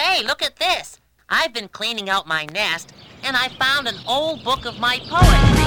Hey, look at this. I've been cleaning out my nest, and I found an old book of my poetry.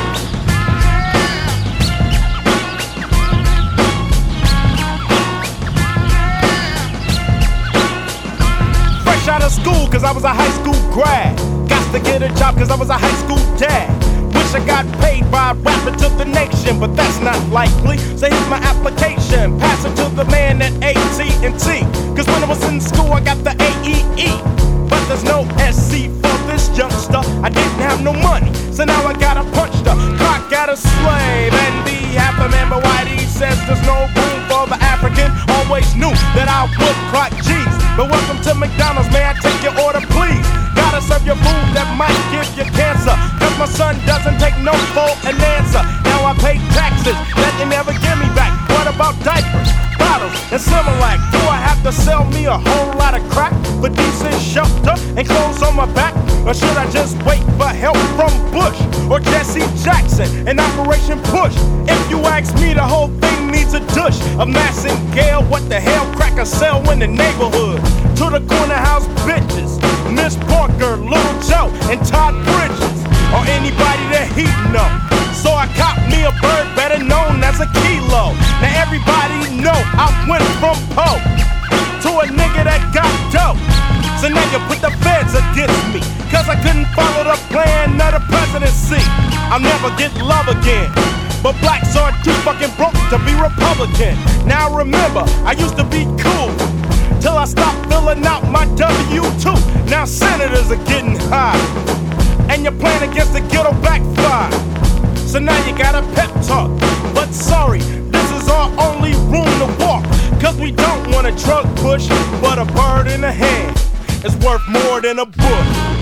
Fresh out of school, cause I was a high school grad. Got to get a job, cause I was a high school dad. Wish I got paid by rapping to the nation, but that's not likely. So here's my application, pass it to the man at AT&T. Cause when I was in school, I got the AEE. But there's no SC for this youngster. I didn't have no money, so now I gotta punch the clock at a slave and be happy man. But Whitey says there's no room for the African. Always knew that I would clock G's. But welcome to McDonald's, may I take your order please? Gotta serve your food that might give you cancer. Cause my son doesn't take no for an answer. Now I pay taxes that they never give me back. What about diapers, bottles, and Similac? Do I have to sell me a whole lot of crack for decent shelter and clothes on my back? Or should I just wait for help from Bush or Jesse Jackson and Operation Push? If you ask me, the whole thing needs a douche. A Massingale, what the hell, crack a sell in the neighborhood? To the corner house bitches, Miss Parker, Little Joe, and Todd Bridges, or anybody that he know. So I cop me a bird better known as a kilo. Now everybody know I went from Poe to a nigga that got dope. So now you put the feds against me, cause I couldn't follow the plan of the presidency. I'll never get love again, but blacks are too fucking broke to be Republican. Now remember, I used to be cool till I stopped filling out my W-2. Now senators are getting high, and your plan against the ghetto backfire. So now you got a pep talk, but sorry, this is our only room to walk. Cause we don't want a drug push, but a bird in the hand is worth more than a book.